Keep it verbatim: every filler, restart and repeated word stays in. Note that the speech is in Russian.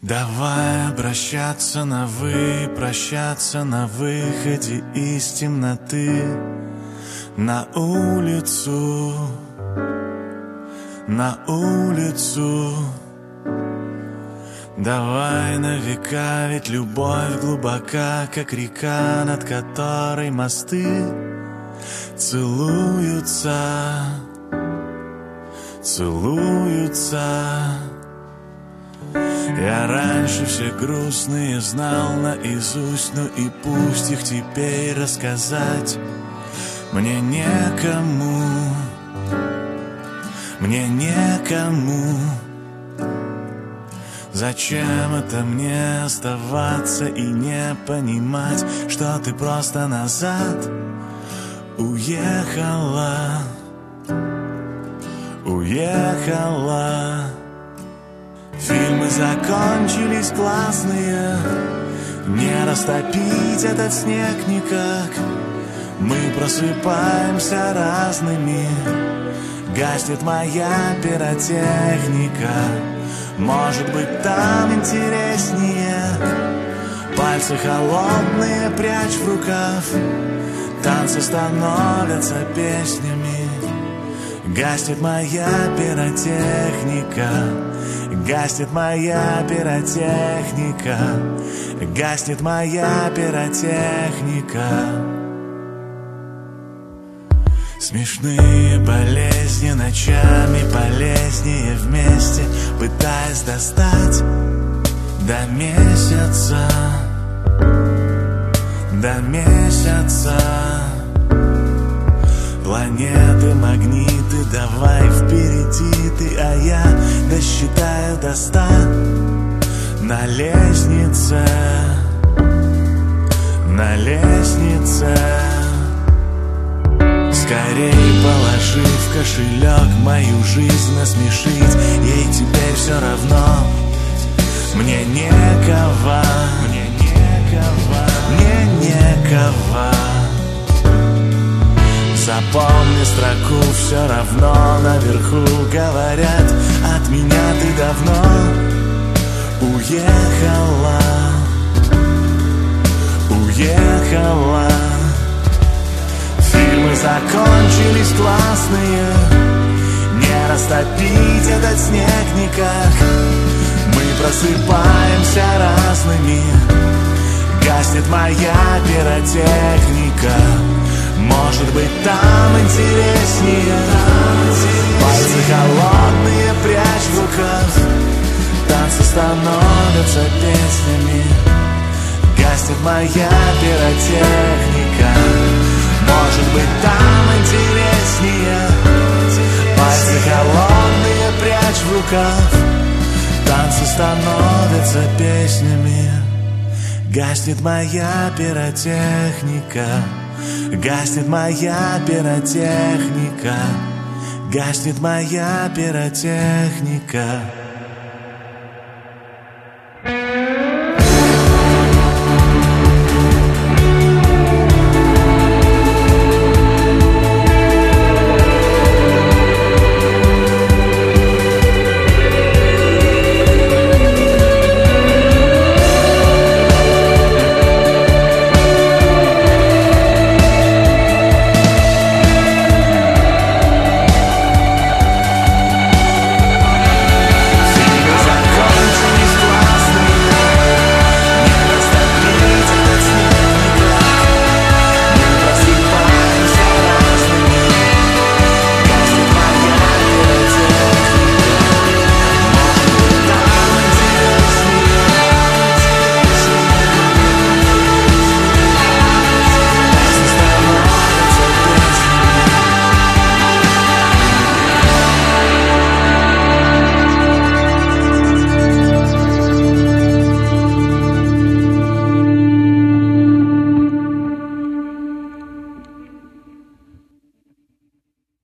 Давай обращаться на «вы», прощаться на выходе из темноты. На улицу, на улицу. Давай на века, ведь любовь глубока, как река, над которой мосты целуются, целуются. Я раньше все грустные знал наизусть, ну и пусть их теперь рассказать мне некому, мне некому. Зачем это мне оставаться и не понимать, что ты просто назад уехала, уехала. Фильмы закончились классные, не растопить этот снег никак. Мы просыпаемся разными, гаснет моя пиротехника. Может быть, там интереснее. Пальцы холодные прячь в рукав, танцы становятся песнями. Гаснет моя пиротехника, гаснет моя пиротехника, гаснет моя пиротехника. Смешные болезни ночами полезнее вместе, пытаясь достать до месяца, до месяца. Планеты, магниты, давай впереди ты, а я досчитаю до ста на лестнице, на лестнице. Скорей положи в кошелек мою жизнь насмешить, ей теперь все равно. Мне некого, мне некого, мне некого. Запомни строку, все равно наверху говорят, от меня ты давно уехала, уехала. Фильмы закончились классные, не растопить этот снег никак. Мы просыпаемся разными, гаснет моя пиротехника. Может быть, там интереснее. Пальцы холодные прячь в рукав, танцы становятся песнями. Гаснет моя пиротехника. Может быть, там интереснее. Пальцы холодные прячь в рукав, танцы становятся песнями. Гаснет моя пиротехника, гаснет моя пиротехника, гаснет моя пиротехника.